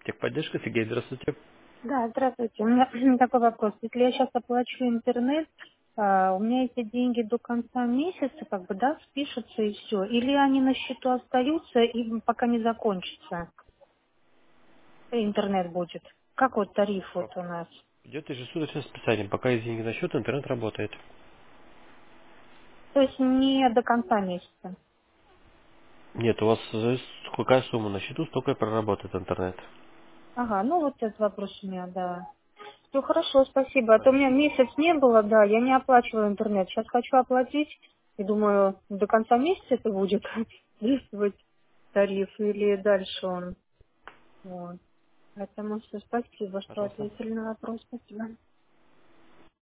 Техподдержка, Сергей, здравствуйте. Да, здравствуйте. У меня такой вопрос. Если я сейчас оплачу интернет, у меня эти деньги до конца месяца, как бы, да, спишутся и все. Или они на счету остаются и пока не закончится интернет будет. Как вот тариф вот Как? у нас? Идет ежесуточное списание. Пока есть деньги на счет, интернет работает. То есть не до конца месяца. Нет, у вас какая сумма на счету, столько и проработает интернет. Ага, ну вот этот вопрос у меня, да. Все хорошо, спасибо. А то у меня Понятно. месяц не было, да, я не оплачивала интернет. Сейчас хочу оплатить и думаю, до конца месяца это будет действовать тариф или дальше он. Вот. Поэтому все, спасибо, что Пожалуйста. ответили на вопрос. Спасибо.